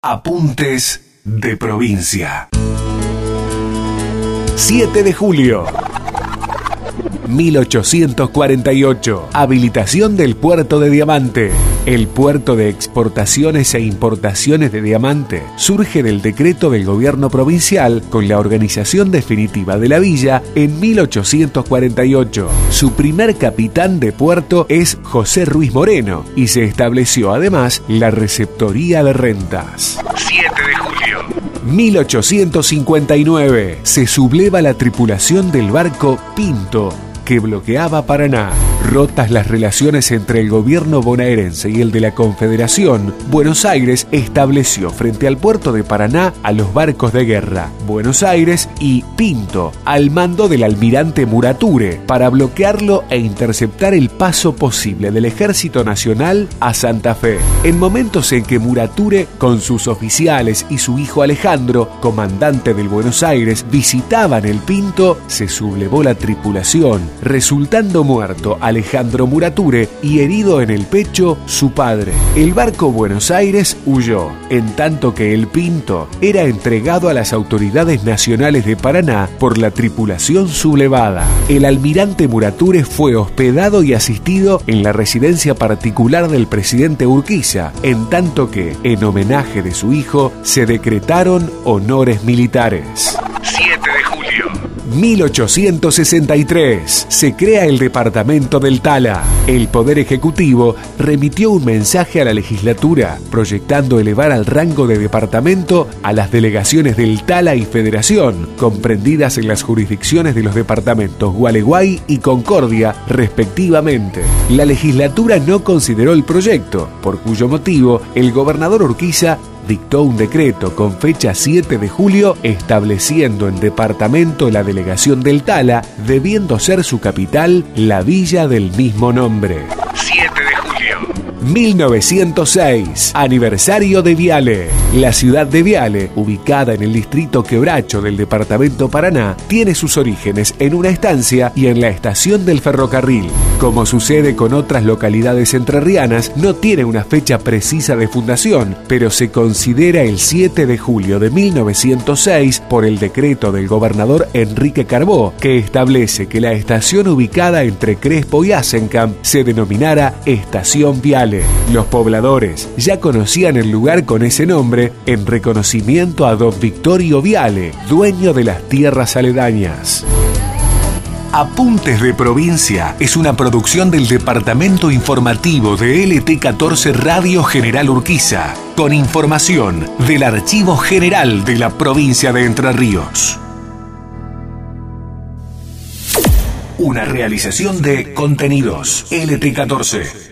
Apuntes de provincia. 7 de julio. 1848. Habilitación del puerto de Diamante. El puerto de exportaciones e importaciones de diamante surge del decreto del gobierno provincial con la organización definitiva de la villa en 1848. Su primer capitán de puerto es José Ruiz Moreno y se estableció además la receptoría de rentas. 7 de julio. 1859. Se subleva la tripulación del barco Pinto, que bloqueaba Paraná. Rotas las relaciones entre el gobierno bonaerense y el de la Confederación, Buenos Aires estableció frente al puerto de Paraná a los barcos de guerra Buenos Aires y Pinto al mando del almirante Murature para bloquearlo e interceptar el paso posible del Ejército Nacional a Santa Fe. En momentos en que Murature, con sus oficiales y su hijo Alejandro, comandante del Buenos Aires, visitaban el Pinto, se sublevó la tripulación, resultando muerto Alejandro Murature y herido en el pecho su padre. El barco Buenos Aires huyó, en tanto que el Pinto era entregado a las autoridades nacionales de Paraná por la tripulación sublevada. El almirante Murature fue hospedado y asistido en la residencia particular del presidente Urquiza, en tanto que, en homenaje de su hijo, se decretaron honores militares. 7 de julio. 1863. Se crea el departamento del Tala. El Poder Ejecutivo remitió un mensaje a la legislatura proyectando elevar al rango de departamento a las delegaciones del Tala y Federación, comprendidas en las jurisdicciones de los departamentos Gualeguay y Concordia, respectivamente. La legislatura no consideró el proyecto, por cuyo motivo el gobernador Urquiza dictó un decreto con fecha 7 de julio estableciendo en departamento la delegación del Tala, debiendo ser su capital la villa del mismo nombre. 7 de julio. 1906. Aniversario de Viale. La ciudad de Viale, ubicada en el distrito Quebracho del departamento Paraná, tiene sus orígenes en una estancia y en la estación del ferrocarril. Como sucede con otras localidades entrerrianas, no tiene una fecha precisa de fundación, pero se considera el 7 de julio de 1906 por el decreto del gobernador Enrique Carbó, que establece que la estación ubicada entre Crespo y Azencamp se denominara Estación Viale. Los pobladores ya conocían el lugar con ese nombre en reconocimiento a don Victorio Viale, dueño de las tierras aledañas. Apuntes de Provincia es una producción del Departamento Informativo de LT14 Radio General Urquiza, con información del Archivo General de la Provincia de Entre Ríos. Una realización de Contenidos LT14.